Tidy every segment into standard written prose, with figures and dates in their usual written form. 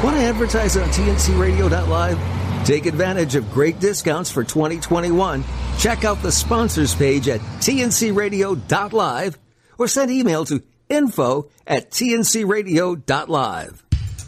Want to advertise on TNCRadio.live? Take advantage of great discounts for 2021. Check out the sponsors page at TNCRadio.live or send email to info@TNCRadio.live.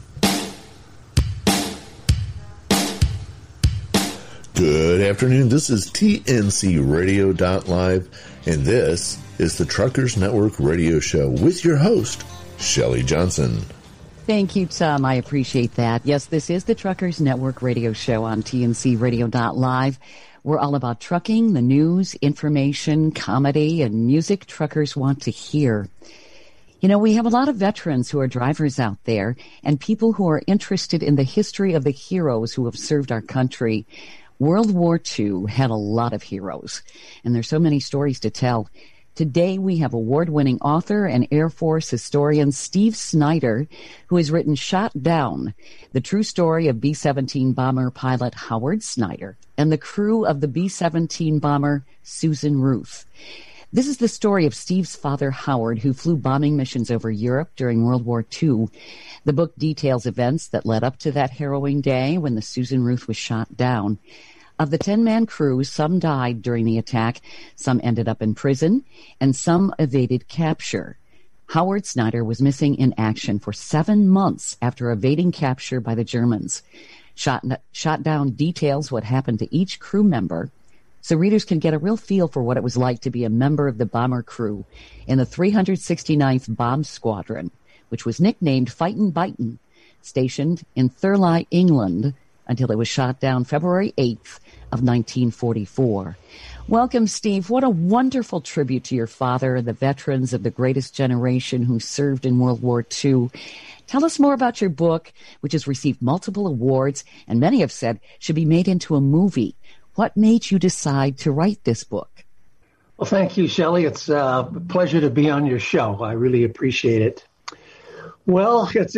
Good afternoon. This is TNCRadio.live, and this is the Truckers Network Radio Show with your host, Shelley Johnson. Thank you, Tom. I appreciate that. Yes, this is the Truckers Network Radio Show on TNCRadio.live. We're all about trucking, the news, information, comedy, and music truckers want to hear. You know, we have a lot of veterans who are drivers out there and people who are interested in the history of the heroes who have served our country. World War II had a lot of heroes, and there's so many stories to tell. Today, we have award-winning author and Air Force historian Steve Snyder, who has written Shot Down, the true story of B-17 bomber pilot Howard Snyder and the crew of the B-17 bomber Susan Ruth. This is the story of Steve's father, Howard, who flew bombing missions over Europe during World War II. The book details events that led up to that harrowing day when the Susan Ruth was shot down. Of the 10-man crew, some died during the attack, some ended up in prison, and some evaded capture. Howard Snyder was missing in action for 7 months after evading capture by the Germans. Shot Down details what happened to each crew member, so readers can get a real feel for what it was like to be a member of the bomber crew in the 369th Bomb Squadron, which was nicknamed Fightin' Bitin', stationed in Thurley, England, until it was shot down February 8th of 1944. Welcome, Steve. What a wonderful tribute to your father, the veterans of the greatest generation who served in World War II. Tell us more about your book, which has received multiple awards, and many have said should be made into a movie. What made you decide to write this book? Well, thank you, Shelley. It's a pleasure to be on your show. I really appreciate it. Well, it's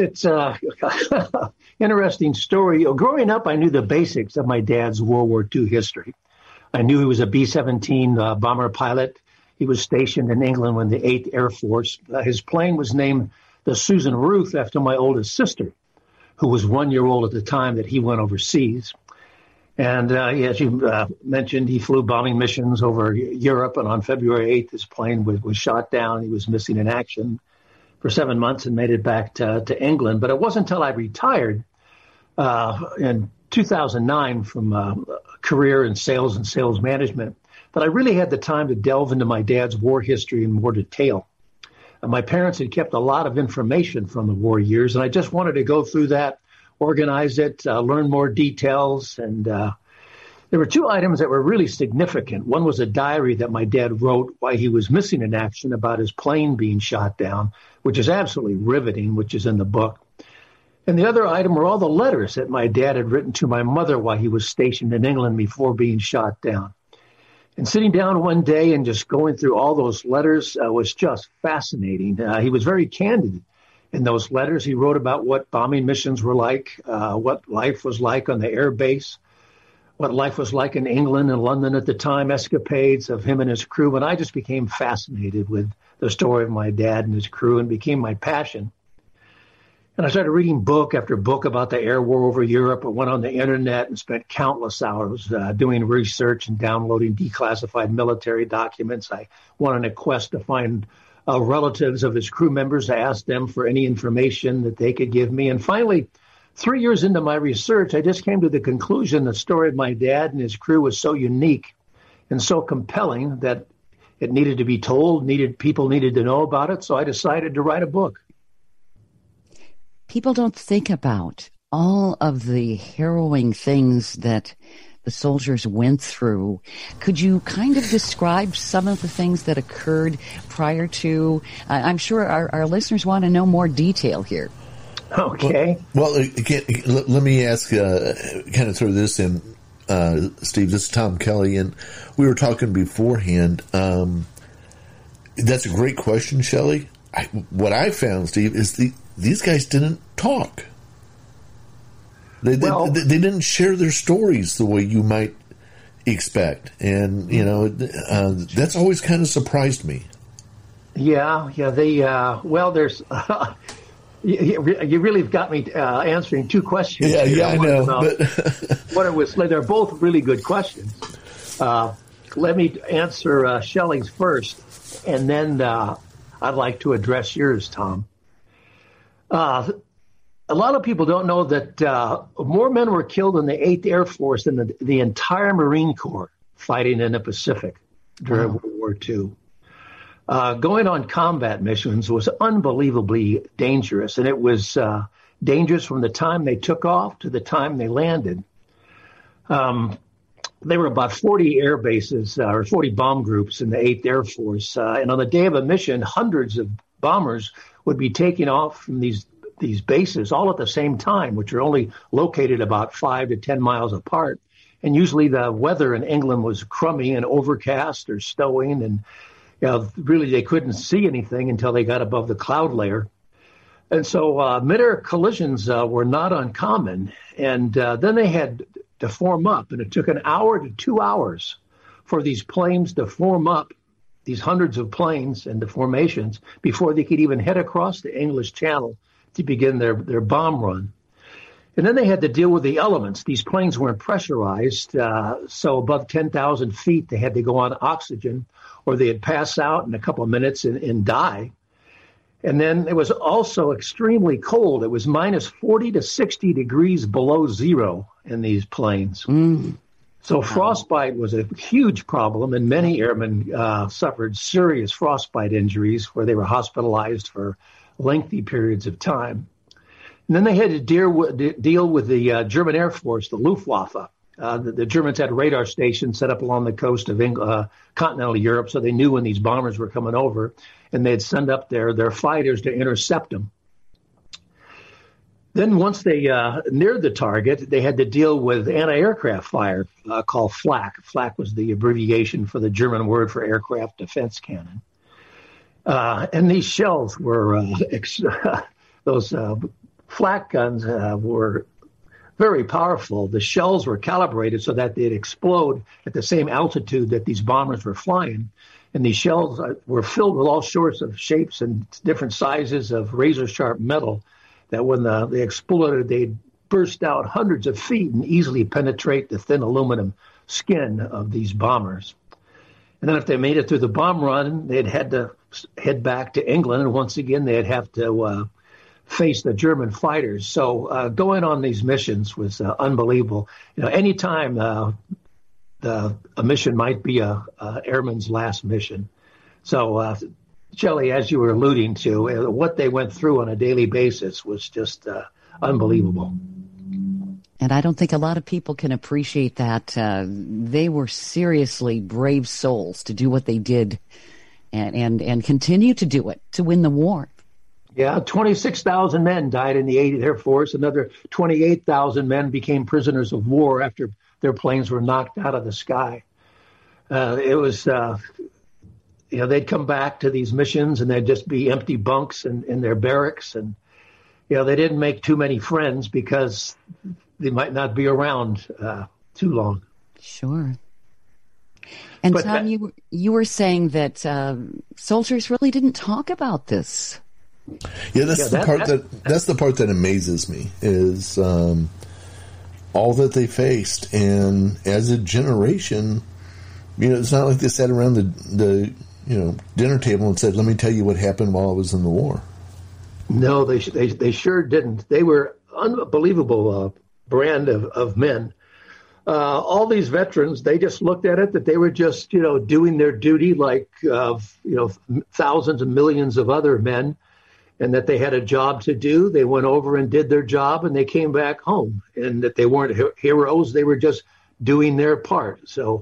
interesting story. Growing up, I knew the basics of my dad's World War II history. I knew he was a B-17 bomber pilot. He was stationed in England with the 8th Air Force. His plane was named the Susan Ruth after my oldest sister, who was 1 year old at the time that he went overseas. And as you mentioned, he flew bombing missions over Europe, and on February 8th, his plane was shot down. He was missing in action for 7 months and made it back to England. But it wasn't until I retired in 2009 from a career in sales and sales management that I really had the time to delve into my dad's war history in more detail. My parents had kept a lot of information from the war years, and I just wanted to go through that, organize it, learn more details. And there were two items that were really significant. One was a diary that my dad wrote while he was missing in action about his plane being shot down, which is absolutely riveting, which is in the book. And the other item were all the letters that my dad had written to my mother while he was stationed in England before being shot down. And sitting down one day and just going through all those letters was just fascinating. He was very candid in those letters. He wrote about what bombing missions were like, what life was like on the air base, what life was like in England and London at the time, escapades of him and his crew. And I just became fascinated with the story of my dad and his crew and became my passion. And I started reading book after book about the air war over Europe. I went on the internet and spent countless hours doing research and downloading declassified military documents. I went on a quest to find relatives of his crew members. I asked them for any information that they could give me. And finally, 3 years into my research, I just came to the conclusion the story of my dad and his crew was so unique and so compelling that it needed to be told, people needed to know about it. So I decided to write a book. People don't think about all of the harrowing things that the soldiers went through. Could you kind of describe some of the things that occurred prior to? I'm sure our listeners want to know more detail here. Okay. Well, again, let me ask, kind of throw this in, Steve. This is Tom Kelly, and we were talking beforehand. That's a great question, Shelley. What I found, Steve, is these guys didn't talk. They didn't share their stories the way you might expect, and that's always kind of surprised me. Yeah. There's You really got me answering two questions. Yeah, I know. But what it was, they're both really good questions. Let me answer Shelley's first, and then I'd like to address yours, Tom. A lot of people don't know that more men were killed in the 8th Air Force than the entire Marine Corps fighting in the Pacific during World War II. Going on combat missions was unbelievably dangerous, and it was dangerous from the time they took off to the time they landed. There were about 40 air bases or 40 bomb groups in the 8th Air Force, and on the day of a mission, hundreds of bombers would be taking off from these bases all at the same time, which are only located about 5 to 10 miles apart. And usually the weather in England was crummy and overcast or snowing, and really they couldn't see anything until they got above the cloud layer. And so mid-air collisions were not uncommon. And then they had to form up, and it took an hour to 2 hours for these planes to form up, these hundreds of planes and the formations, before they could even head across the English Channel to begin their bomb run. And then they had to deal with the elements. These planes weren't pressurized, so above 10,000 feet, they had to go on oxygen, or they'd pass out in a couple of minutes and die. And then it was also extremely cold. It was minus 40 to 60 degrees below zero in these planes. So frostbite was a huge problem, and many airmen suffered serious frostbite injuries where they were hospitalized for lengthy periods of time. And then they had to deal with the German Air Force, the Luftwaffe. The Germans had radar stations set up along the coast of continental Europe, so they knew when these bombers were coming over, and they'd send up their fighters to intercept them. Then once they neared the target, they had to deal with anti-aircraft fire called Flak. Flak was the abbreviation for the German word for aircraft defense cannon. And these shells were, those flak guns were very powerful. The shells were calibrated so that they'd explode at the same altitude that these bombers were flying. And these shells were filled with all sorts of shapes and different sizes of razor-sharp metal that when they exploded, they'd burst out hundreds of feet and easily penetrate the thin aluminum skin of these bombers. And then if they made it through the bomb run, they'd had to head back to England, and once again, they'd have to face the German fighters. So going on these missions was unbelievable. Anytime a mission might be a airman's last mission. So, Shelley, as you were alluding to, what they went through on a daily basis was just unbelievable. And I don't think a lot of people can appreciate that. They were seriously brave souls to do what they did and continue to do it to win the war. Yeah, 26,000 men died in the 8th Air Force. Another 28,000 men became prisoners of war after their planes were knocked out of the sky. It was, they'd come back to these missions and they'd just be empty bunks in their barracks. And, they didn't make too many friends because they might not be around too long. Sure. And but Tom, you were saythat soldiers really didn't talk about this. Yeah, that's the part that amazes me is all that they faced, and as a generation, it's not like they sat around the dinner table and said, "Let me tell you what happened while I was in the war." No, they sure didn't. They were unbelievable brand of men. All these veterans, they just looked at it that they were just doing their duty like thousands and millions of other men. And that they had a job to do. They went over and did their job, and they came back home. And that they weren't heroes; they were just doing their part. So,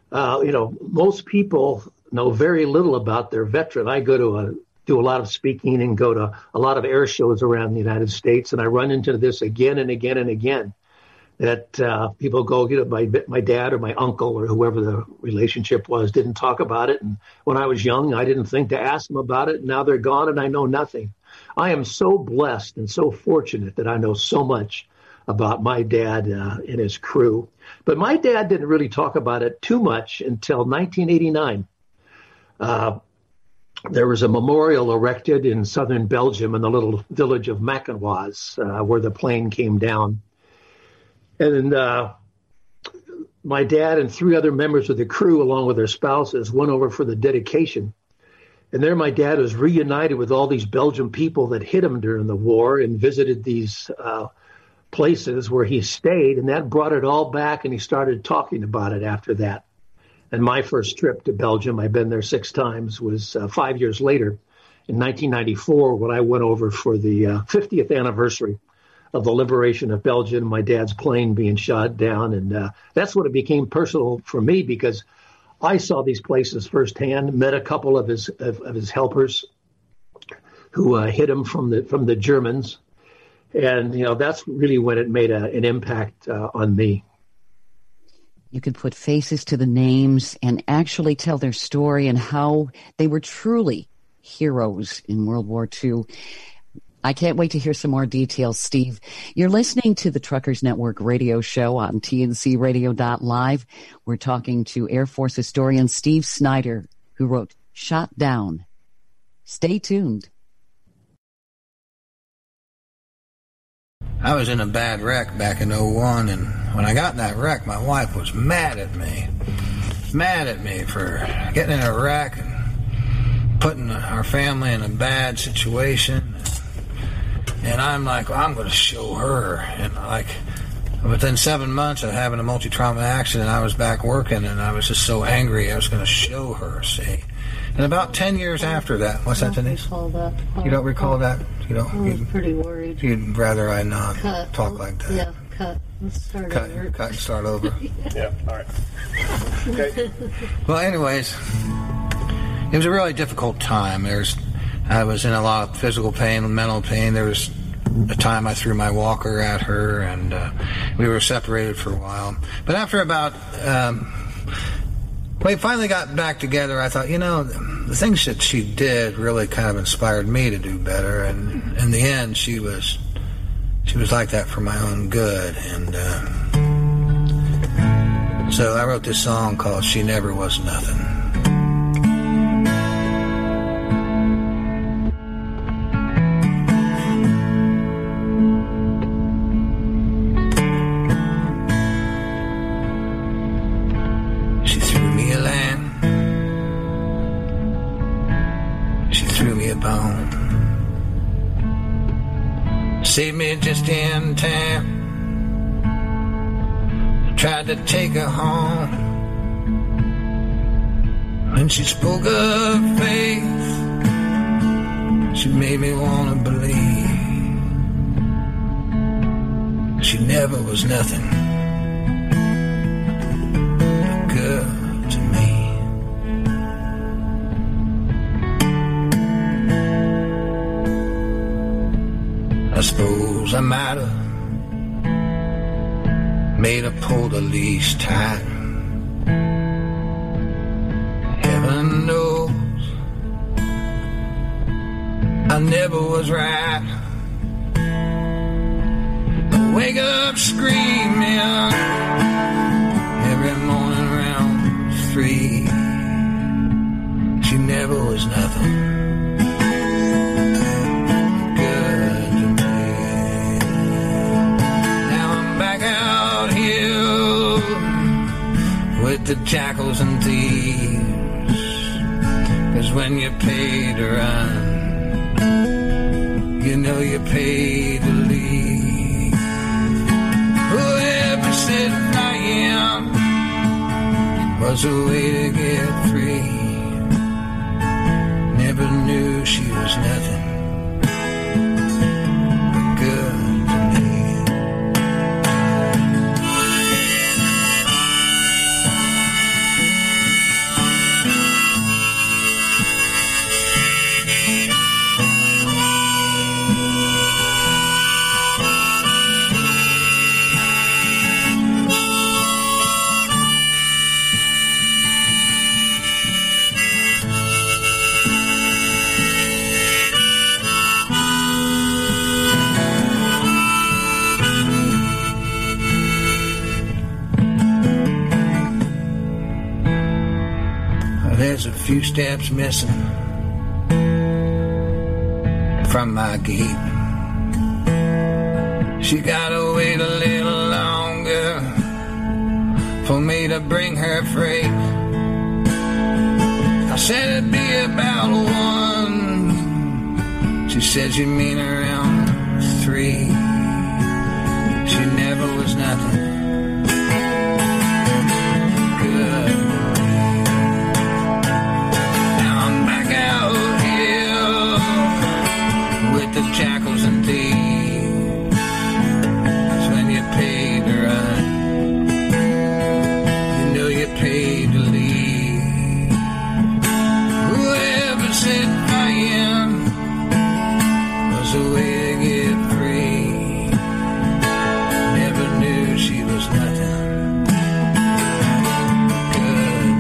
most people know very little about their veteran. I go to do a lot of speaking and go to a lot of air shows around the United States, and I run into this again and again and again. That people go, my dad or my uncle or whoever the relationship was didn't talk about it. And when I was young, I didn't think to ask them about it. And now they're gone, and I know nothing. I am so blessed and so fortunate that I know so much about my dad and his crew. But my dad didn't really talk about it too much until 1989. there was a memorial erected in southern Belgium in the little village of Mackenwas, where the plane came down. And my dad and 3 other members of the crew, along with their spouses, went over for the dedication. And there my dad was reunited with all these Belgian people that hit him during the war and visited these places where he stayed. And that brought it all back, and he started talking about it after that. And my first trip to Belgium, I've been there 6 times, was 5 years later in 1994 when I went over for the 50th anniversary of the liberation of Belgium, my dad's plane being shot down. And that's when it became personal for me, because I saw these places firsthand, met a couple of his helpers who hit him from the Germans. And, that's really when it made an impact on me. You could put faces to the names and actually tell their story and how they were truly heroes in World War II. I can't wait to hear some more details, Steve. You're listening to the Truckers Network radio show on TNCRadio.live. We're talking to Air Force historian Steve Snyder, who wrote Shot Down. Stay tuned. I was in a bad wreck back in 01, and when I got in that wreck, my wife was mad at me for getting in a wreck and putting our family in a bad situation. And I'm like, well, I'm going to show her. And within 7 months of having a multi-trauma accident, I was back working, and I was just so angry. I was going to show her, see. And about 10 years after that, what's that, Denise? I don't recall that. You don't recall that? You don't? I was pretty worried. You'd rather I not talk like that. Yeah, cut. Let's start over. Cut and start over. Yeah, all right. Okay. Well, anyways, it was a really difficult time. I was in a lot of physical pain, mental pain. There was a time I threw my walker at her, and we were separated for a while. But after about... we finally got back together. I thought, the things that she did really kind of inspired me to do better. And in the end, she was like that for my own good. And so I wrote this song called She Never Was Nothing. Saved me just in time. Tried to take her home. When she spoke of faith, she made me want to believe. She never was nothing but good to me. I suppose I might have made her pull the leash tight. Heaven knows I never was right. I wake up screaming every morning around 3. She never was nothing. The jackals and thieves, 'cause when you pay to run, you know you pay to leave. Whoever said flying was a way to get free, never knew she was nothing but good to me. There's a few steps missing from my gate. She gotta wait a little longer for me to bring her freight. I said it'd be about 1. She said you mean around 3. She never was nothing good. Now I'm back out here with the jackals and thieves. It's when you pay to run, you know you paid to leave. Whoever said fighting was the way to get free, never knew she was nothing good.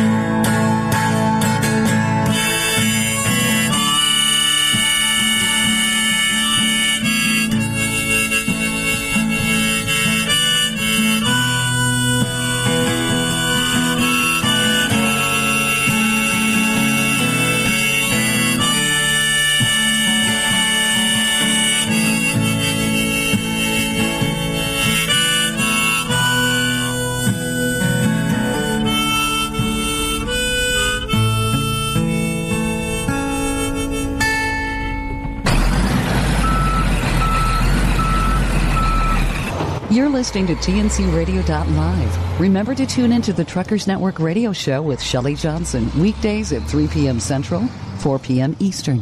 You're listening to TNCRadio.live. Remember to tune into the Truckers Network radio show with Shelley Johnson, weekdays at 3 p.m. Central, 4 p.m. Eastern.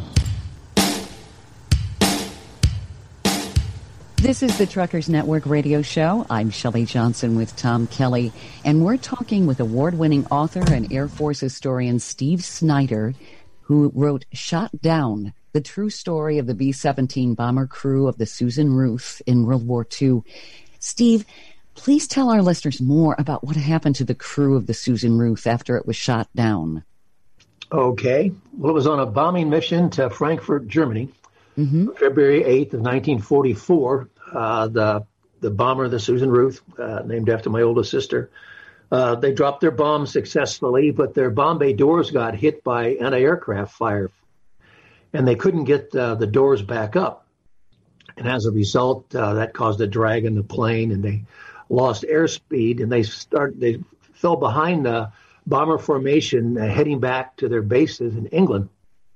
This is the Truckers Network radio show. I'm Shelley Johnson with Tom Kelly, and we're talking with award-winning author and Air Force historian Steve Snyder, who wrote Shot Down, the true story of the B-17 bomber crew of the Susan Ruth in World War II. Steve, please tell our listeners more about what happened to the crew of the Susan Ruth after it was shot down. Okay. Well, it was on a bombing mission to Frankfurt, Germany, February 8th of 1944. The bomber, the Susan Ruth, named after my oldest sister, they dropped their bombs successfully, but their bomb bay doors got hit by anti-aircraft fire, and they couldn't get the doors back up. And as a result, that caused a drag in the plane, and they lost airspeed, and they fell behind the bomber formation, heading back to their bases in England.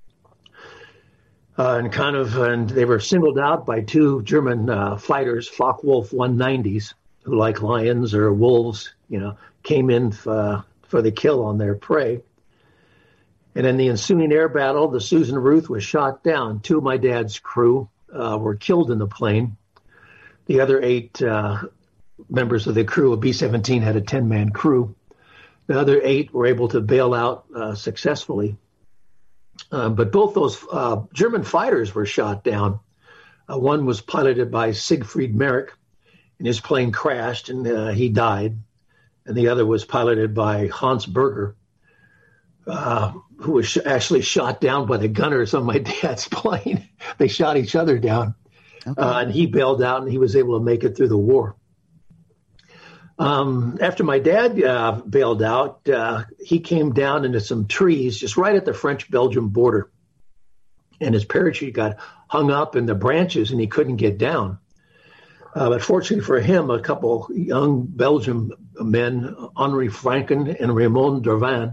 And they were singled out by 2 German fighters, Focke-Wulf 190s, who, like lions or wolves, came in for the kill on their prey. And in the ensuing air battle, the Susan Ruth was shot down. 2 of my dad's crew were killed in the plane. The other 8 members of the crew of B-17 had a 10-man crew. The other 8 were able to bail out successfully. But both those German fighters were shot down. One was piloted by Siegfried Merrick, and his plane crashed, and he died. And the other was piloted by Hans Berger, who was actually shot down by the gunners on my dad's plane. They shot each other down, and he bailed out, and he was able to make it through the war. After my dad bailed out, he came down into some trees just right at the French-Belgium border, and his parachute got hung up in the branches, and he couldn't get down. But fortunately for him, a couple young Belgian men, Henri Franken and Raymond Dervan,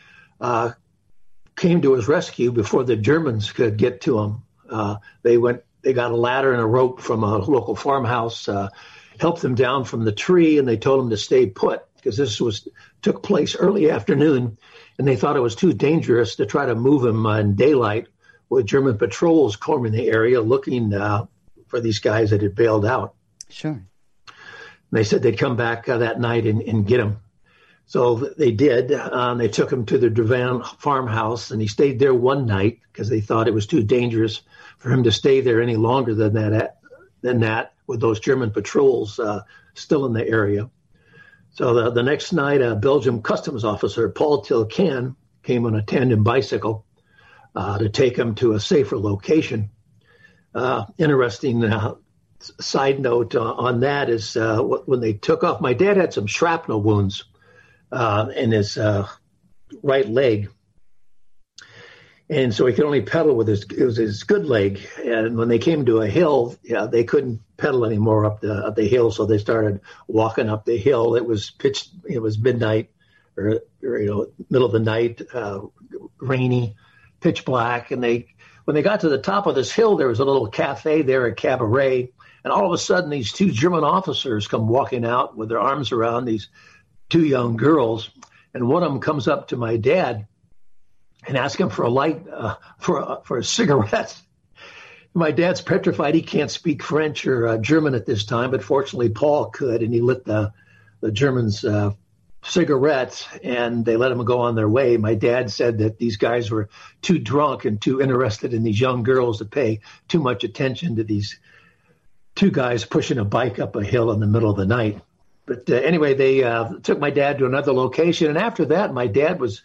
came to his rescue before the Germans could get to him. They got a ladder and a rope from a local farmhouse, helped them down from the tree, and they told him to stay put because this took place early afternoon, and they thought it was too dangerous to try to move him in daylight with German patrols combing the area looking for these guys that had bailed out. Sure. And they said they'd come back that night and get him. So they did. They took him to the Dervan farmhouse, and he stayed there one night because they thought it was too dangerous for him to stay there any longer than that with those German patrols still in the area. So the next night, a Belgian customs officer, Paul Tilcan, came on a tandem bicycle to take him to a safer location. Interesting side note on that is when they took off, my dad had some shrapnel wounds in his right leg. And so he could only pedal with his good leg. And when they came to a hill, they couldn't pedal anymore up the hill. So they started walking up the hill. It was midnight or middle of the night, rainy, pitch black. And when they got to the top of this hill, there was a little cafe there, a cabaret. And all of a sudden, these two German officers come walking out with their arms around these two young girls. And one of them comes up to my dad and asks him for a light, for a cigarette. My dad's petrified. He can't speak French or German at this time, but fortunately Paul could, and he lit the Germans' cigarette, and they let them go on their way. My dad said that these guys were too drunk and too interested in these young girls to pay too much attention to these two guys pushing a bike up a hill in the middle of the night. But anyway, they took my dad to another location, and after that, my dad was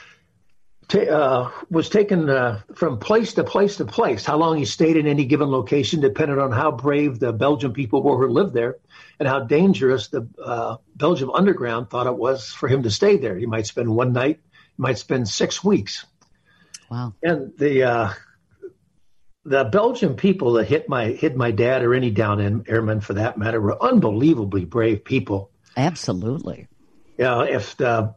taken from place to place to place. How long he stayed in any given location depended on how brave the Belgian people were who lived there and how dangerous the Belgium underground thought it was for him to stay there. He might spend one night, he might spend 6 weeks. Wow. And the Belgian people that hit my dad, or any down airmen for that matter, were unbelievably brave people. Absolutely. Yeah, if the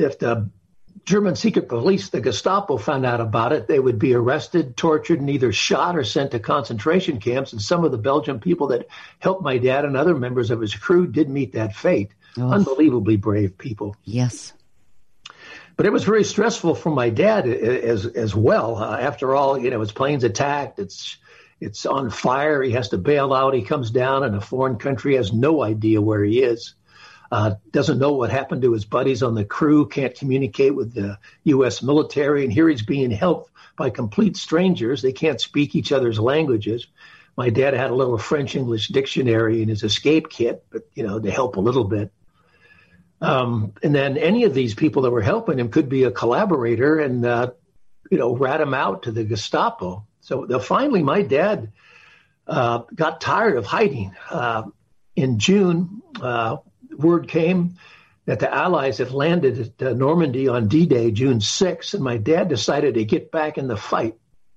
German secret police, the Gestapo, found out about it, they would be arrested, tortured, and either shot or sent to concentration camps. And some of the Belgian people that helped my dad and other members of his crew did meet that fate. Oh. Unbelievably brave people. Yes. But it was very stressful for my dad as well. After all, his plane's attacked. It's on fire. He has to bail out. He comes down in a foreign country, has no idea where he is. Doesn't know what happened to his buddies on the crew, can't communicate with the U.S. military, and here he's being helped by complete strangers. They can't speak each other's languages. My dad had a little French-English dictionary in his escape kit, but, to help a little bit. And then any of these people that were helping him could be a collaborator and, rat him out to the Gestapo. So finally, my dad got tired of hiding. In June, word came that the Allies had landed at Normandy on D-Day, June 6th, and my dad decided to get back in the fight,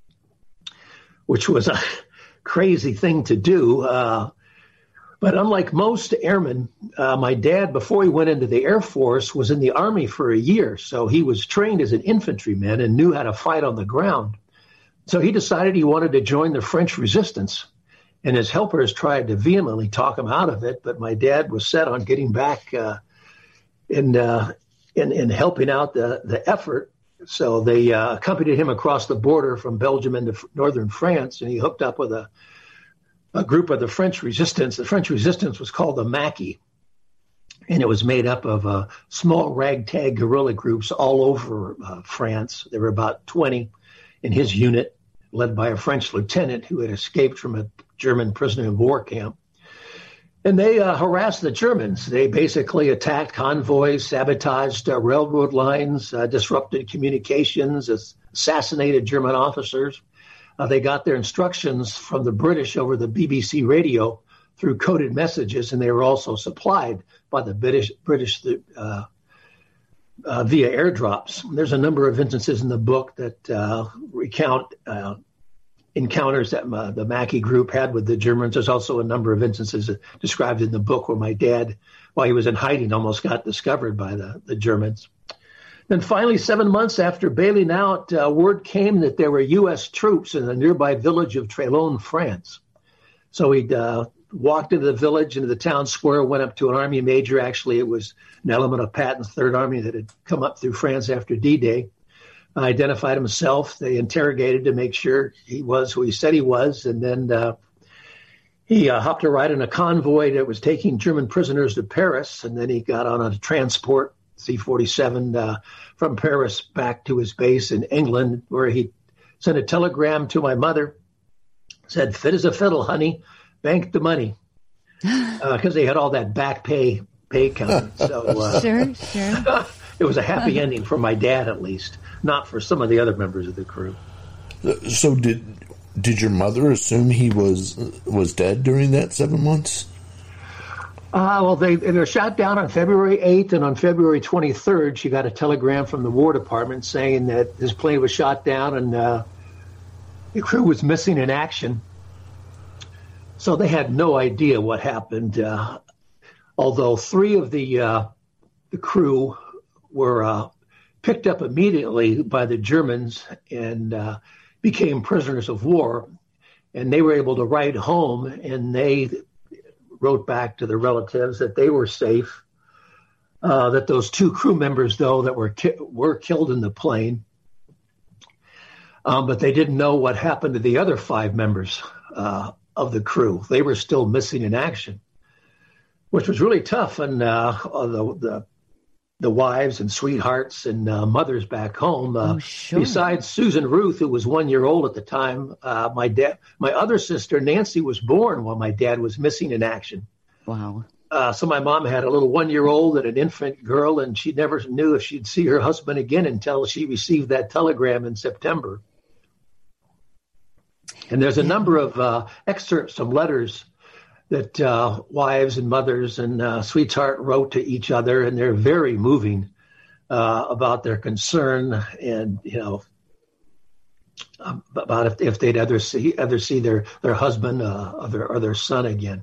which was a crazy thing to do. But unlike most airmen, my dad, before he went into the Air Force, was in the Army for a year. So he was trained as an infantryman and knew how to fight on the ground. So he decided he wanted to join the French resistance. And his helpers tried to vehemently talk him out of it, but my dad was set on getting back and helping out the effort. So they accompanied him across the border from Belgium into northern France, and he hooked up with a group of the French resistance. The French resistance was called the Maquis, and it was made up of small ragtag guerrilla groups all over France. There were about 20 in his unit, led by a French lieutenant who had escaped from a German prisoner of war camp. And they harassed the Germans. They basically attacked convoys, sabotaged railroad lines, disrupted communications, assassinated German officers. They got their instructions from the British over the BBC radio through coded messages, and they were also supplied by the British via airdrops. There's a number of instances in the book that recount encounters that the Maquis group had with the Germans. There's also a number of instances described in the book where my dad, while he was in hiding, almost got discovered by the Germans. Then finally, 7 months after bailing out, word came that there were U.S. troops in the nearby village of Trélon, France. So he'd walked into the village, into the town square, went up to an army major. Actually, it was an element of Patton's Third Army that had come up through France after D-Day. Identified himself. They interrogated to make sure he was who he said he was. And then he hopped a ride in a convoy that was taking German prisoners to Paris. And then he got on a transport, C-47, from Paris back to his base in England, where he sent a telegram to my mother, said, "Fit as a fiddle, honey, bank the money," because they had all that back pay coming. So sure. It was a happy ending for my dad, at least, not for some of the other members of the crew. So did your mother assume he was dead during that 7 months? Well, they were shot down on February 8th, and on February 23rd, she got a telegram from the War Department saying that his plane was shot down and the crew was missing in action. So they had no idea what happened, although 3 of the crew were picked up immediately by the Germans and became prisoners of war. And they were able to write home, and they wrote back to their relatives that they were safe, that those 2 crew members, though, that were killed in the plane, but they didn't know what happened to the other 5 members of the crew. They were still missing in action, which was really tough on the wives and sweethearts and mothers back home. Sure. Besides Susan Ruth, who was 1 year old at the time, my other sister Nancy was born while my dad was missing in action. Wow. So my mom had a little 1 year old and an infant girl, and she never knew if she'd see her husband again until she received that telegram in September. And there's a number of excerpts from letters that wives and mothers and sweetheart wrote to each other, and they're very moving about their concern and, about if they'd ever see their husband or their son again.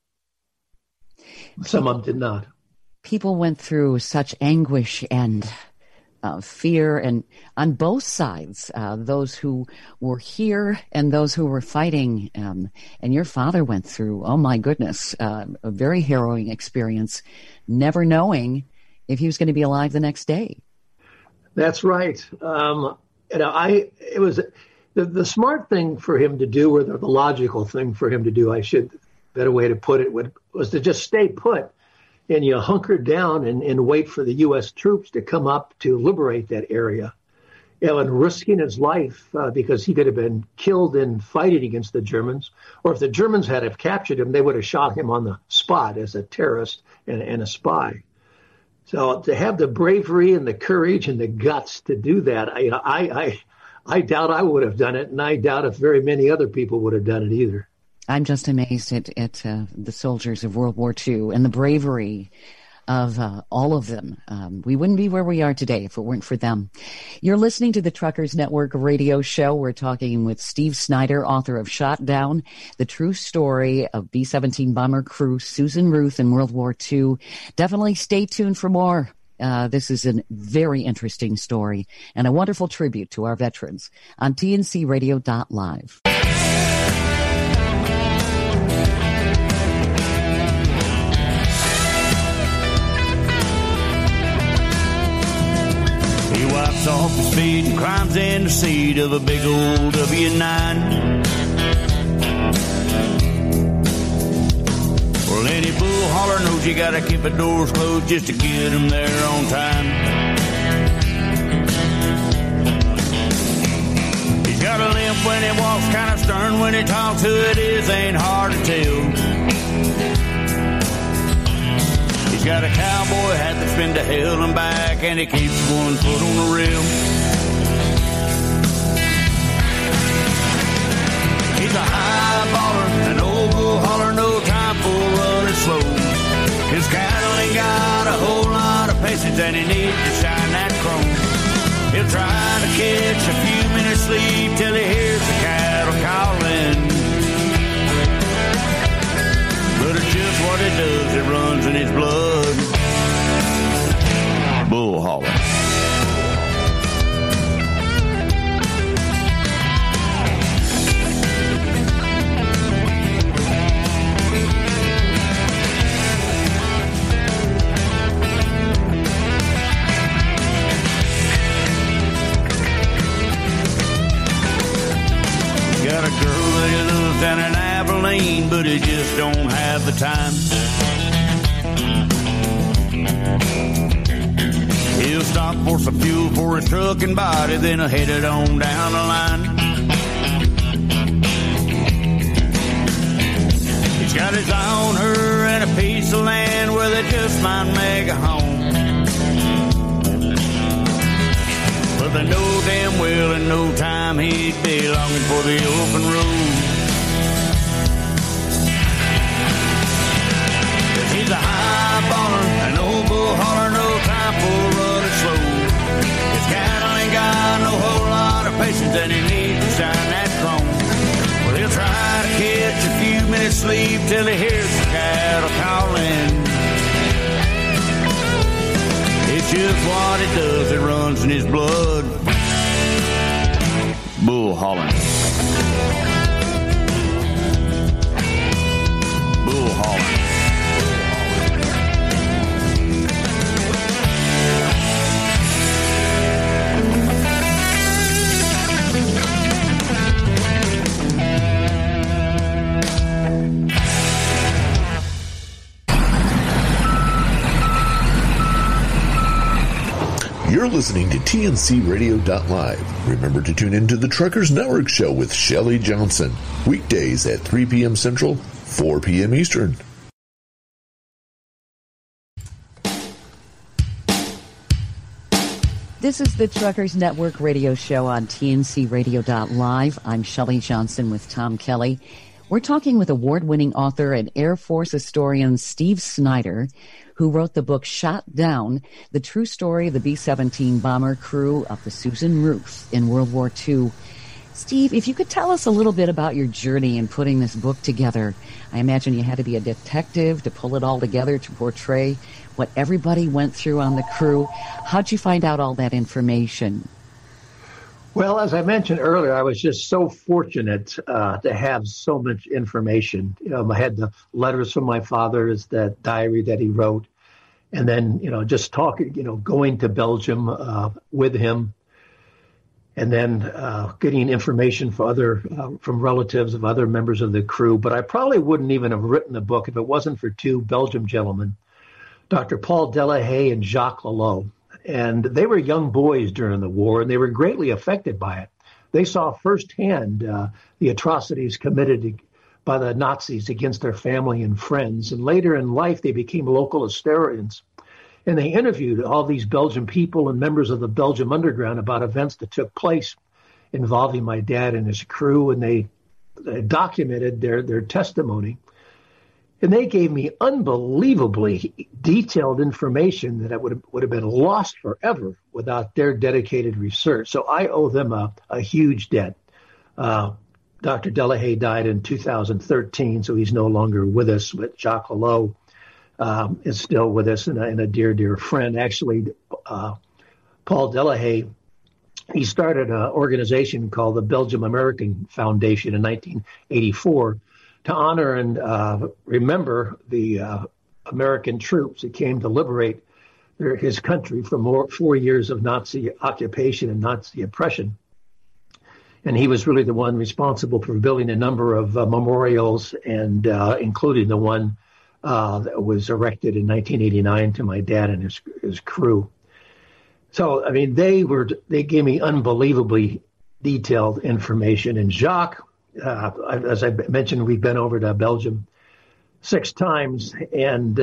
Some of them did not. People went through such anguish and fear, and on both sides, those who were here and those who were fighting. And your father went through, oh my goodness, a very harrowing experience, never knowing if he was going to be alive the next day. That's right. It was the smart thing for him to do, or the logical thing for him to do, better way to put it, was to just stay put and hunker down and wait for the U.S. troops to come up to liberate that area. And risking his life because he could have been killed in fighting against the Germans, or if the Germans had have captured him, they would have shot him on the spot as a terrorist and a spy. So to have the bravery and the courage and the guts to do that, I doubt I would have done it, and I doubt if very many other people would have done it either. I'm just amazed at the soldiers of World War II and the bravery of all of them. We wouldn't be where we are today if it weren't for them. You're listening to the Truckers Network radio show. We're talking with Steve Snyder, author of Shot Down, the true story of B-17 bomber crew Susan Ruth in World War II. Definitely stay tuned for more. This is a very interesting story and a wonderful tribute to our veterans on TNCRadio.live. He wipes off his feet and climbs in the seat of a big old W9. Well, any bull holler knows you gotta keep the doors closed just to get him there on time. He's got a limp when he walks, kind of stern when he talks. Who it is ain't hard to tell. He's got a cowboy hat that's been to hell and back, and he keeps 1 foot on the rail. He's a high baller, an old bull holler, no time for running slow. His cattle ain't got a whole lot of patience, and he needs to shine that chrome. He'll try to catch a few minutes sleep till he hears the cattle calling. But it's just what it does, it runs in his blood. Bull hauler. Got a girl that he loves down in Abilene, but he just don't have the time. He'll stop for some fuel for his truck and body, then he'll head it on down the line. He's got his eye on her and a piece of land where they just might make a home. But they know damn well in no time he'd be longing for the open road. He's a sleep till he hears the cattle calling. It's just what it does, it runs in his blood. Bull hauling. Bull hauling. You're listening to TNCRadio.live. Remember to tune into the Truckers Network Show with Shelley Johnson. Weekdays at 3 p.m. Central, 4 p.m. Eastern. This is the Truckers Network Radio Show on TNCRadio.live. I'm Shelley Johnson with Tom Kelly. We're talking with award-winning author and Air Force historian Steve Snyder, who wrote the book Shot Down, the true story of the B-17 bomber crew of the Susan Ruth in World War II. Steve, if you could tell us a little bit about your journey in putting this book together. I imagine you had to be a detective to pull it all together to portray what everybody went through on the crew. How'd you find out all that information? Well, as I mentioned earlier, I was just so fortunate to have so much information. I had the letters from my father, that diary that he wrote, and then, just talking, going to Belgium with him, and then getting information from relatives of other members of the crew. But I probably wouldn't even have written the book if it wasn't for two Belgian gentlemen, Dr. Paul Delahaye and Jacques Lelot. And they were young boys during the war, and they were greatly affected by it. They saw firsthand the atrocities committed by the Nazis against their family and friends. And later in life, they became local historians. And they interviewed all these Belgian people and members of the Belgium Underground about events that took place involving my dad and his crew. And they documented their testimony. And they gave me unbelievably detailed information that would have been lost forever without their dedicated research. So I owe them a huge debt. Dr. Delahaye died in 2013, so he's no longer with us. But Jacques Lelot is still with us and a dear, dear friend. Actually, Paul Delahaye, he started an organization called the Belgium American Foundation in 1984 to honor and remember the American troops that came to liberate his country from 4 years of Nazi occupation and Nazi oppression. And he was really the one responsible for building a number of memorials, and including the one that was erected in 1989 to my dad and his crew. So, I mean, they gave me unbelievably detailed information. And Jacques, as I mentioned, we've been over to Belgium 6 times. And,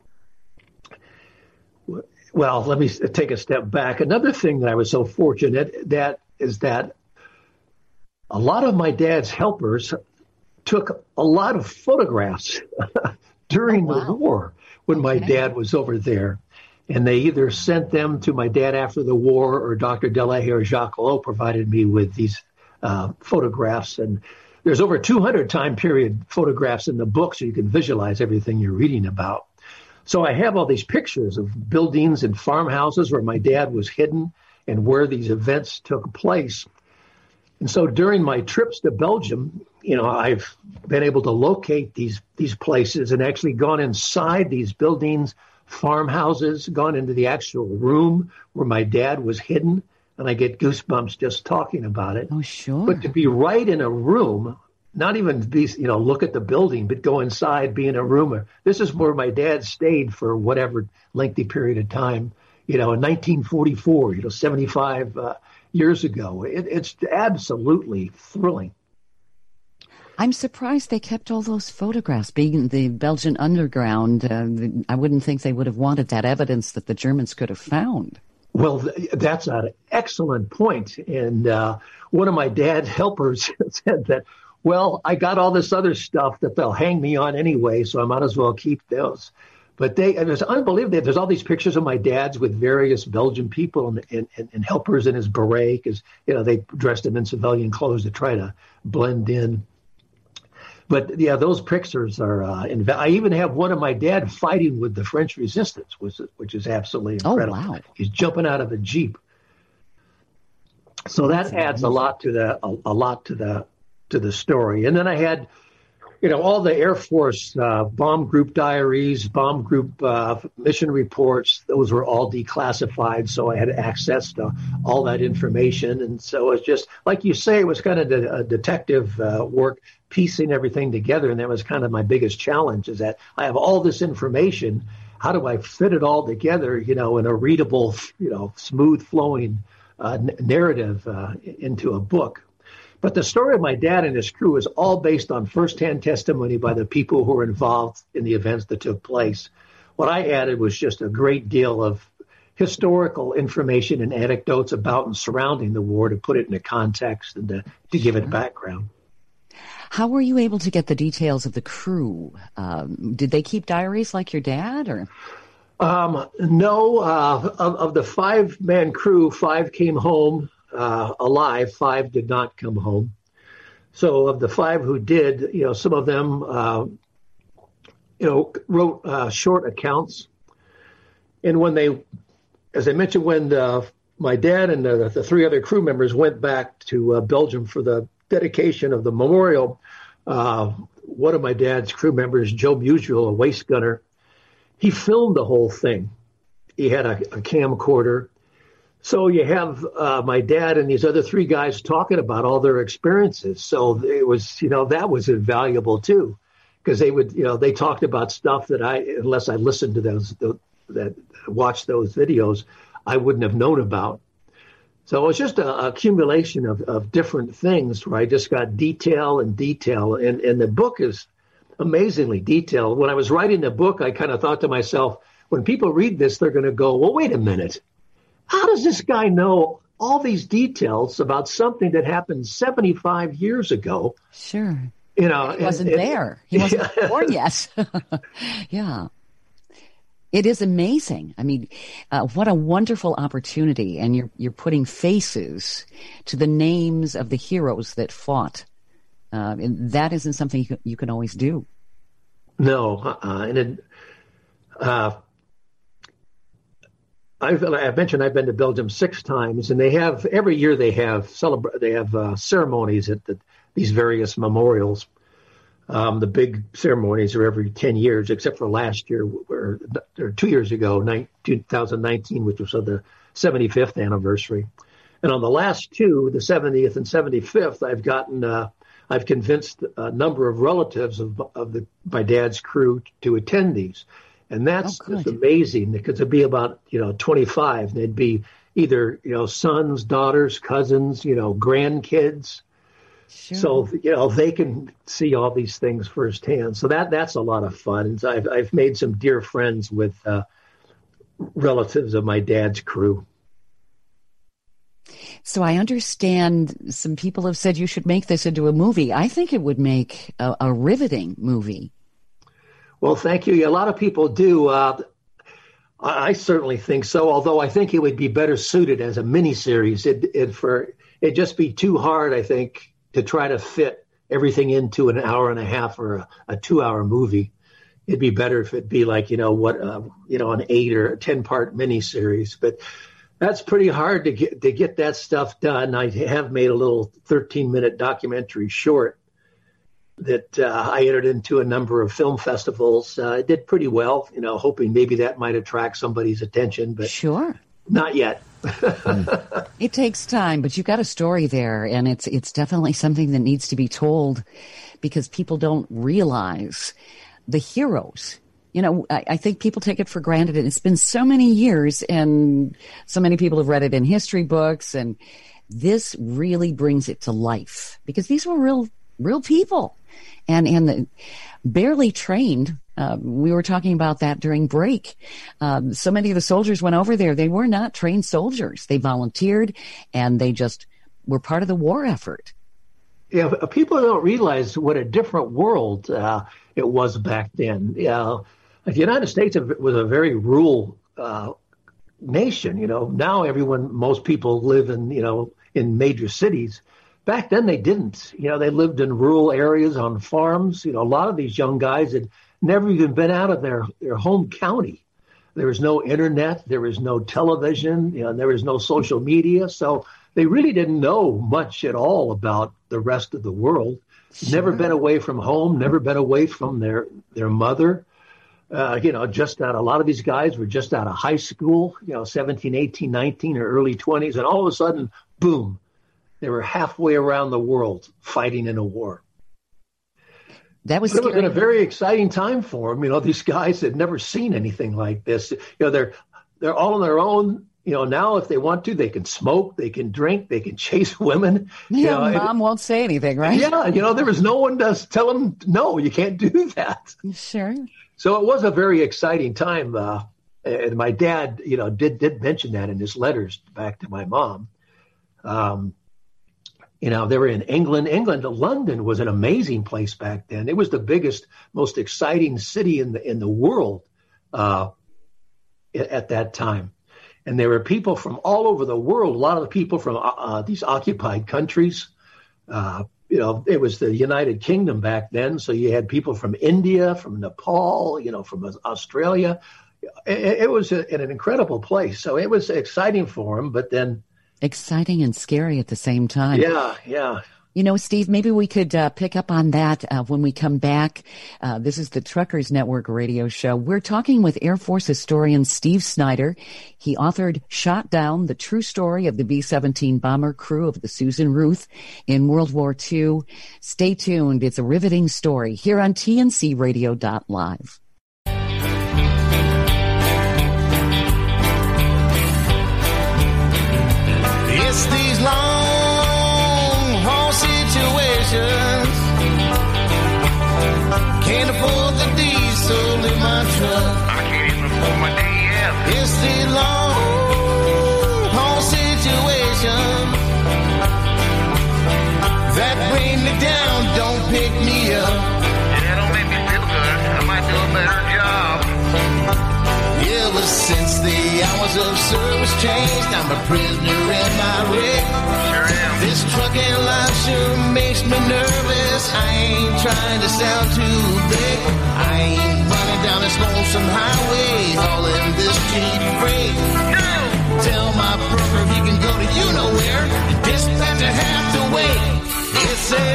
well, let me take a step back. Another thing that I was so fortunate is that a lot of my dad's helpers took a lot of photographs during the war when my dad was over there. And they either sent them to my dad after the war, or Dr. Delahaye or Jacques Lelot provided me with these photographs. And there's over 200 time period photographs in the book, so you can visualize everything you're reading about. So I have all these pictures of buildings and farmhouses where my dad was hidden and where these events took place. And so during my trips to Belgium, I've been able to locate these places and actually gone inside these buildings, farmhouses, gone into the actual room where my dad was hidden. And I get goosebumps just talking about it. Oh, sure. But to be right in a room, not even be, look at the building, but go inside, be in a room. This is where my dad stayed for whatever lengthy period of time, in 1944, 75 years ago. It's absolutely thrilling. I'm surprised they kept all those photographs. Being the Belgian underground, I wouldn't think they would have wanted that evidence that the Germans could have found. Well, that's an excellent point. And one of my dad's helpers said that, well, I got all this other stuff that they'll hang me on anyway, so I might as well keep those. But and it's unbelievable. There's all these pictures of my dad's with various Belgian people and helpers in his beret, because, they dressed him in civilian clothes to try to blend in. But yeah, those pictures are. I even have one of my dad fighting with the French Resistance, which is absolutely incredible. Oh, wow. He's jumping out of a Jeep. So that adds a lot to the story. And then I had, all the Air Force bomb group diaries, bomb group mission reports. Those were all declassified, so I had access to all that information. And so it's just like you say, it was kind of a detective work, piecing everything together. And that was kind of my biggest challenge, is that I have all this information. How do I fit it all together, in a readable, smooth flowing narrative into a book? But the story of my dad and his crew is all based on firsthand testimony by the people who were involved in the events that took place. What I added was just a great deal of historical information and anecdotes about and surrounding the war to put it into context and to give it background. How were you able to get the details of the crew? Did they keep diaries like your dad, or? No. Of the 5-man crew, 5 came home alive. 5 did not come home. So of the 5 who did, some of them, wrote short accounts. And when they, as I mentioned, when my dad and the 3 other crew members went back to Belgium for the dedication of the memorial, one of my dad's crew members, Joe Musial, a waist gunner, he filmed the whole thing. He had a camcorder. So you have my dad and these other 3 guys talking about all their experiences. So it was, that was invaluable too, because they would, they talked about stuff that unless I listened to watched those videos, I wouldn't have known about. So it was just an accumulation of different things where I just got detail. And the book is amazingly detailed. When I was writing the book, I kind of thought to myself, when people read this, they're going to go, well, wait a minute. How does this guy know all these details about something that happened 75 years ago? Sure. He wasn't there. He wasn't born yet. Yeah. It is amazing. I mean, what a wonderful opportunity. And you're putting faces to the names of the heroes that fought. And that isn't something you can always do. No. I've mentioned I've been to Belgium 6 times, and every year they have ceremonies at these various memorials. The big ceremonies are every 10 years, except for last year, or 2 years ago, 2019, which was the 75th anniversary. And on the last 2, the 70th and 75th, I've convinced a number of relatives of my dad's crew to attend these. And that's just amazing, because it'd be about, 25. They'd be either, sons, daughters, cousins, grandkids. Sure. So, they can see all these things firsthand. So that's a lot of fun. And so I've made some dear friends with relatives of my dad's crew. So I understand some people have said you should make this into a movie. I think it would make a riveting movie. Well, thank you. A lot of people do. I certainly think so, although I think it would be better suited as a miniseries. It'd just be too hard, I think, to try to fit everything into an hour and a half or a 2-hour movie. It'd be better if it'd be like, an 8 or 10-part miniseries. But that's pretty hard to get that stuff done. I have made a little 13-minute documentary short that I entered into a number of film festivals. It did pretty well, hoping maybe that might attract somebody's attention, but sure, not yet. It takes time, but you've got a story there, and it's definitely something that needs to be told, because people don't realize the heroes. I think people take it for granted, and it's been so many years, and so many people have read it in history books, and this really brings it to life, because these were real people. And barely trained. We were talking about that during break. So many of the soldiers went over there. They were not trained soldiers. They volunteered, and they just were part of the war effort. Yeah, people don't realize what a different world it was back then. The United States was a very rural nation. Now most people live in major cities. back then they didn't. They lived in rural areas on farms. A lot of these young guys had never even been out of their home county. There was no internet. There was no television. There was no social media. So they really didn't know much at all about the rest of the world. Sure. Never been away from home, never been away from their mother. Just out, a lot of these guys were just out of high school, 17, 18, 19, or early 20s. And all of a sudden, boom, they were halfway around the world fighting in a war. That was It was a very exciting time for them. These guys had never seen anything like this. They're all on their own. Now if they want to, they can smoke, they can drink, they can chase women. Mom won't say anything, right? Yeah, there was no one to tell them, no, you can't do that. Sure. So it was a very exciting time. And my dad, did mention that in his letters back to my mom. They were in England. London was an amazing place back then. It was the biggest, most exciting city in the world at that time. And there were people from all over the world, a lot of the people from these occupied countries. It was the United Kingdom back then. So you had people from India, from Nepal, from Australia. It was an incredible place. So it was exciting for them, but then exciting and scary at the same time. Yeah. Steve, maybe we could pick up on that when we come back. This is the Truckers Network radio show. We're talking with Air Force historian Steve Snyder. He authored Shot Down, the true story of the B-17 bomber crew of the Susan Ruth in World War II. Stay tuned. It's a riveting story here on TNCRadio.live. It's these long-haul situations. Can't afford the diesel in my truck. I can't even afford my DF. It's these long-haul situations that bring me down, don't pick me up. Yeah, don't make me feel good. I might do a better job. Ever since the hours of service changed, I'm a prisoner in my rig. Sure am. This trucking life sure makes me nervous. I ain't trying to sound too big. I ain't running down this lonesome highway, hauling this cheap freight. No! Tell my broker he can go to you-know-where. Dispatcher have to wait. It's a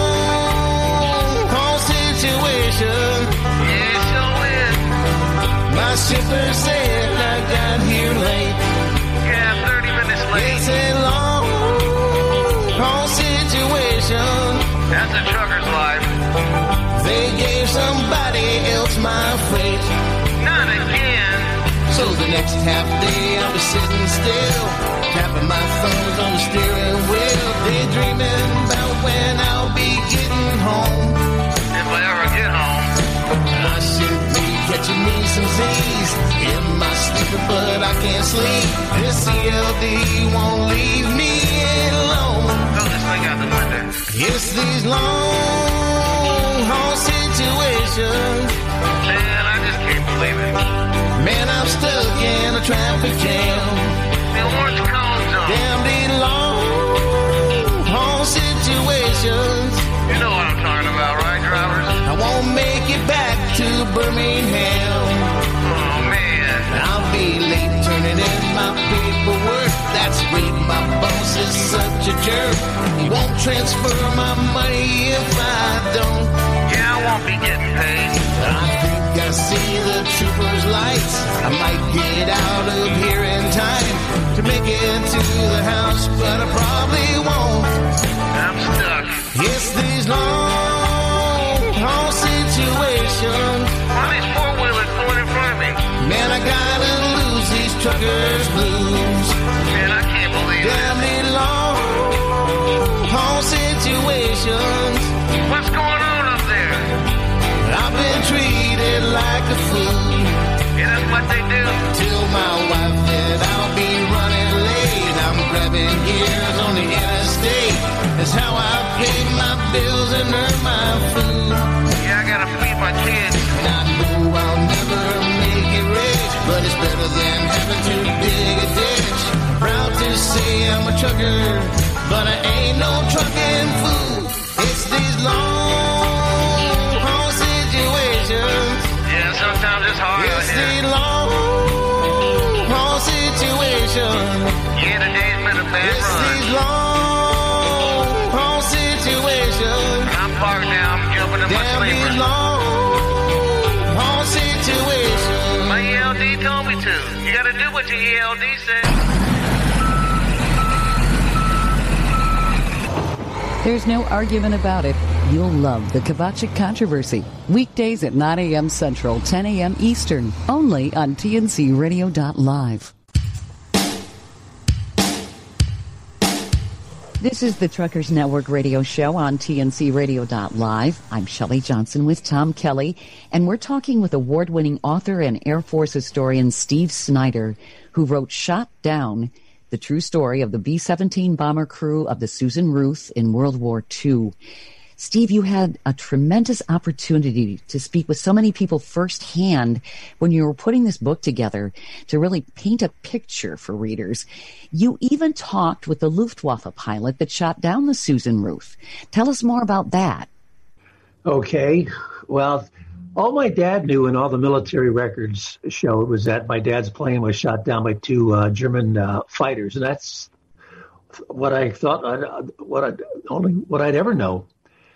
long-haul situation. Yeah, it sure is. My shipper said I got here late. Yeah, 30 minutes late. It's a long-haul situation. That's a trucker's life. They gave somebody else my freight. Not again. So the next half day I'll be sitting still, tapping my thumbs on the steering wheel, daydreaming about when I'll be getting home. If I ever get home. I should be catching me some Z's in my sleeper, but I can't sleep. This CLD won't leave me alone. Throw this thing out the window. It's these long-haul situations. Man, I just can't believe it. Man, I'm stuck in a traffic jam. The orange cones on. Damn these long-haul situations. You know what I'm talking about, right, drivers? I won't make it back to Birmingham. Oh, man. I'll be late turning in my paperwork. That's great, my boss is such a jerk. He won't transfer my money if I don't. Yeah, I won't be getting paid. I think I see the trooper's lights. I might get out of here in time to make it to the house, but I probably won't. I'm stuck. It's these long-haul situations. Why these four-wheelers going in front of me? Man, I gotta lose these truckers' blues. Man, I can't believe it. Damn these long-haul situations. What's going on up there? I've been treated like a fool. Yeah, that's what they do. Tell my wife that I'll be running late. I'm grabbing gears on the interstate. That's how I pay my bills and earn my food. Yeah, I gotta feed my kids. And I know I'll never make it rich, but it's better than having to dig a ditch. Proud to say I'm a trucker, but I ain't no trucking It's these long haul situations. I'm parked now. I'm jumping in my Damn these sleeper. long haul situations. My ELD told me to. You gotta do what your ELD said. There's no argument about it. You'll love the Kovacic Controversy. Weekdays at 9 a.m. Central, 10 a.m. Eastern. Only on TNCRadio.live. This is the Truckers Network radio show on TNCRadio.live. I'm Shelley Johnson with Tom Kelly, and we're talking with award-winning author and Air Force historian Steve Snyder, who wrote Shot Down, the true story of the B-17 bomber crew of the Susan Ruth in World War II. Steve, you had a tremendous opportunity to speak with so many people firsthand when you were putting this book together to really paint a picture for readers. You even talked with the Luftwaffe pilot that shot down the Susan Ruth. Tell us more about that. Okay. Well, all my dad knew and all the military records show was that my dad's plane was shot down by two German fighters. And that's what I thought, what I'd ever know.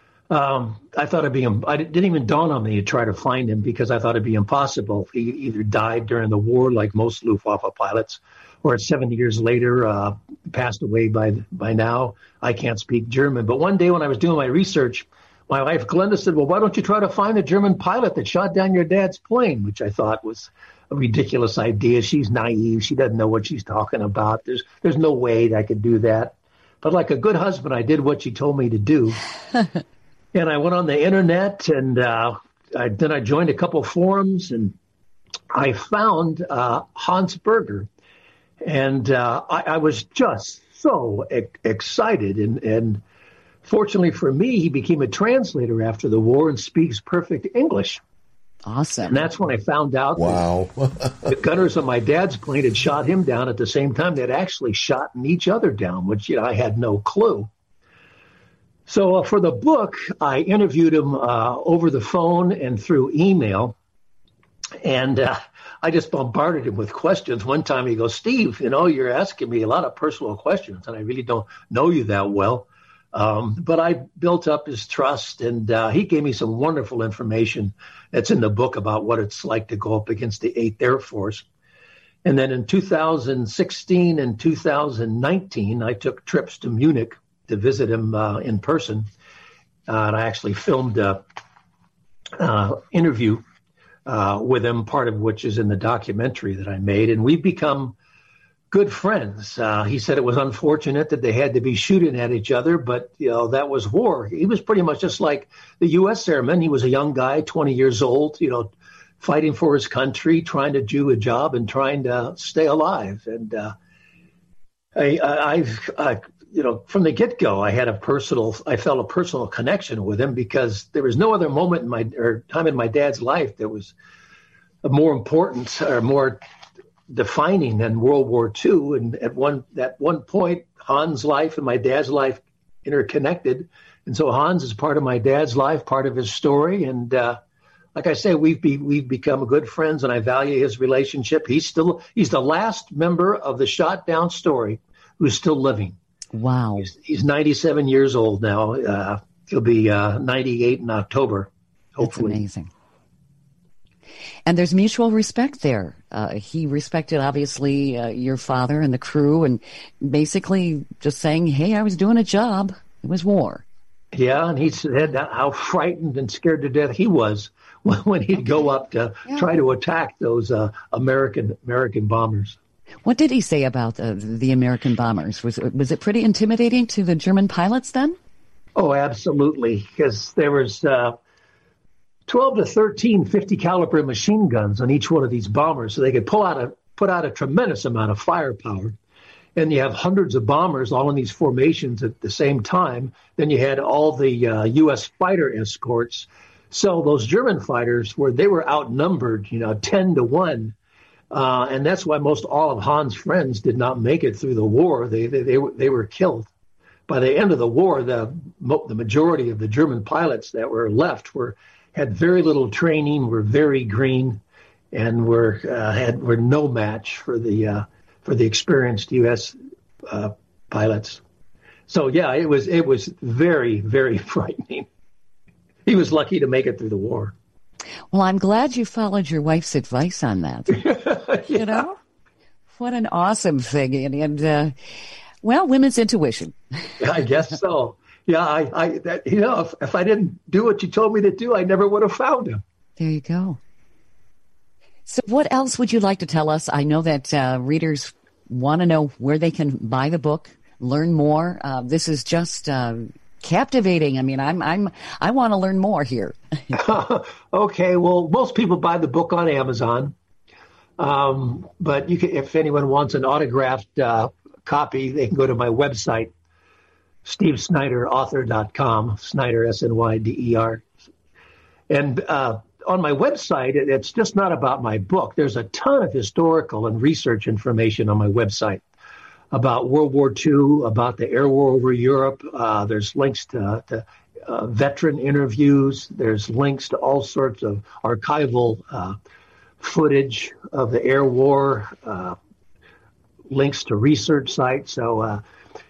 I thought it didn't even dawn on me to try to find him because I thought it'd be impossible. He either died during the war, like most Luftwaffe pilots, or 7 years later, passed away by now. I can't speak German. But one day when I was doing my research, my wife Glenda said, well, why don't you try to find the German pilot that shot down your dad's plane, which I thought was a ridiculous idea. She's naive. She doesn't know what she's talking about. There's no way that I could do that. But like a good husband, I did what she told me to do. And I went on the internet, and then I joined a couple forums, and I found Hans Berger. And I was just so excited. And fortunately for me, he became a translator after the war and speaks perfect English. Awesome. And that's when I found out wow. the gunners on my dad's plane had shot him down at the same time. They'd actually shot each other down, which I had no clue. So for the book, I interviewed him over the phone and through email, and I just bombarded him with questions. One time he goes, Steve, you're asking me a lot of personal questions, and I really don't know you that well. But I built up his trust, and he gave me some wonderful information that's in the book about what it's like to go up against the 8th Air Force. And then in 2016 and 2019, I took trips to Munich to visit him in person. And I actually filmed an interview with him, part of which is in the documentary that I made. And we've become good friends. He said it was unfortunate that they had to be shooting at each other, but that was war. He was pretty much just like the U.S. airman. He was a young guy, 20 years old, fighting for his country, trying to do a job and trying to stay alive. And from the get-go, I felt a personal connection with him because there was no other moment time in my dad's life that was more important or more defining than World War II. And at one point, Hans' life and my dad's life interconnected. And so Hans is part of my dad's life, part of his story. And like I say, we've become good friends, and I value his relationship. He's the last member of the shot down story who's still living. Wow. He's 97 years old now. He'll be 98 in October, hopefully. That's amazing. And there's mutual respect there. He respected, obviously, your father and the crew, and basically just saying, hey, I was doing a job. It was war. Yeah, and he said how frightened and scared to death he was when he'd go up to try to attack those American bombers. What did he say about the American bombers? Was it pretty intimidating to the German pilots then? Oh, absolutely, because there was 12 to 13 50 caliber machine guns on each one of these bombers, so they could put out a tremendous amount of firepower. And you have hundreds of bombers all in these formations at the same time. Then you had all the U.S. fighter escorts. So those German fighters were outnumbered, 10 to 1. And that's why most all of Hans' friends did not make it through the war. They were killed. By the end of the war, the majority of the German pilots that were left had very little training, were very green, and were no match for the experienced U.S. pilots. So yeah, it was very, very frightening. He was lucky to make it through the war. Well, I'm glad you followed your wife's advice on that. Yeah. You know, what an awesome thing. And well, women's intuition. I guess so. Yeah, if I didn't do what you told me to do, I never would have found him. There you go. So what else would you like to tell us? I know that readers want to know where they can buy the book, learn more. This is just captivating. I mean, I want to learn more here. Okay, well, most people buy the book on Amazon, but you can, if anyone wants an autographed copy, they can go to my website, SteveSnyderAuthor.com. Snyder, SNYDER, and on my website, it's just not about my book. There's a ton of historical and research information on my website about World War II, about the air war over Europe. There's links to veteran interviews. There's links to all sorts of archival footage of the air war, links to research sites. So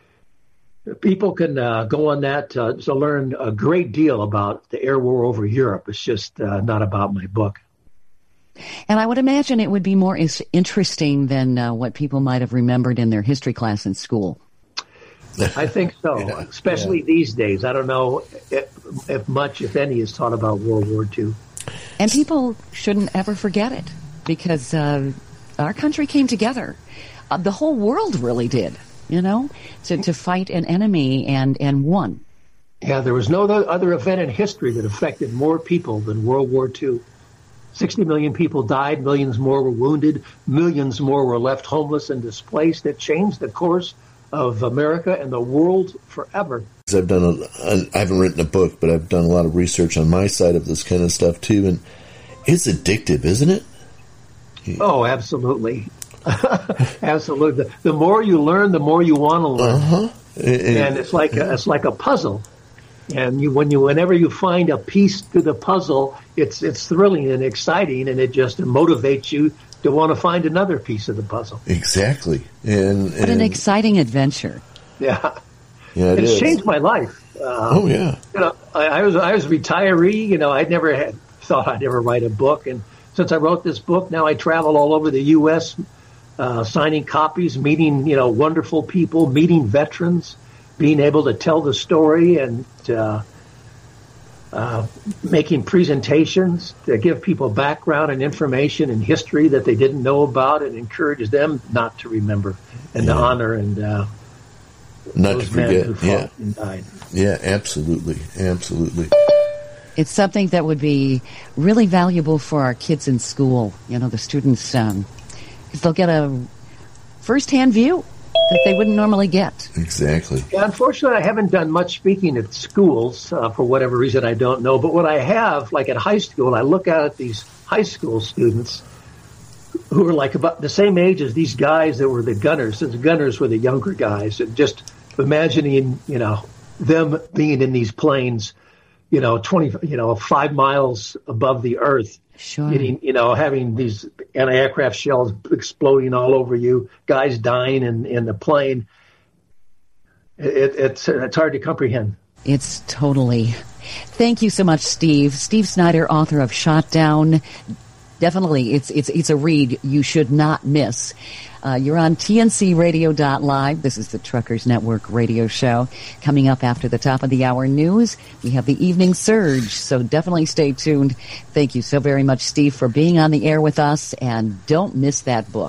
people can go on that to learn a great deal about the air war over Europe. It's just not about my book. And I would imagine it would be more interesting than what people might have remembered in their history class in school. I think so, especially these days. I don't know if much, if any, is taught about World War II. And people shouldn't ever forget it, because our country came together. The whole world really did, you know, to fight an enemy and won. Yeah, there was no other event in history that affected more people than World War II. 60 million people died, millions more were wounded, millions more were left homeless and displaced. It changed the course of America and the world forever. I haven't written a book, but I've done a lot of research on my side of this kind of stuff too, and it's addictive, isn't it? Oh, absolutely. Absolutely. The more you learn, the more you want to learn. And it's like a puzzle. And whenever you find a piece to the puzzle, it's thrilling and exciting, and it just motivates you to want to find another piece of the puzzle. Exactly. And what an exciting adventure. Yeah. Yeah, it's changed my life. Oh yeah. You know, I was a retiree. You know, I'd never thought I'd ever write a book, and since I wrote this book, now I travel all over the U.S. Signing copies, meeting wonderful people, meeting veterans, being able to tell the story, and making presentations to give people background and information and history that they didn't know about, and encourage them not to remember and to honor and not to forget. Who fought and died. Yeah, absolutely. It's something that would be really valuable for our kids in school. You know, the students, because they'll get a first-hand view that they wouldn't normally get. Exactly. Yeah, unfortunately, I haven't done much speaking at schools for whatever reason, I don't know. But what I have, like at high school, I look out at these high school students who are like about the same age as these guys that were the gunners. The gunners were the younger guys. And just imagining, them being in these planes, 5 miles above the earth. Sure. Having these anti-aircraft shells exploding all over you, guys dying in the plane. It's hard to comprehend. It's totally. Thank you so much, Steve. Steve Snyder, author of Shot Down. Definitely, it's a read you should not miss. You're on TNCRadio.live. This is the Truckers Network radio show. Coming up after the top of the hour news, we have the Evening Surge, so definitely stay tuned. Thank you so very much, Steve, for being on the air with us, and don't miss that book.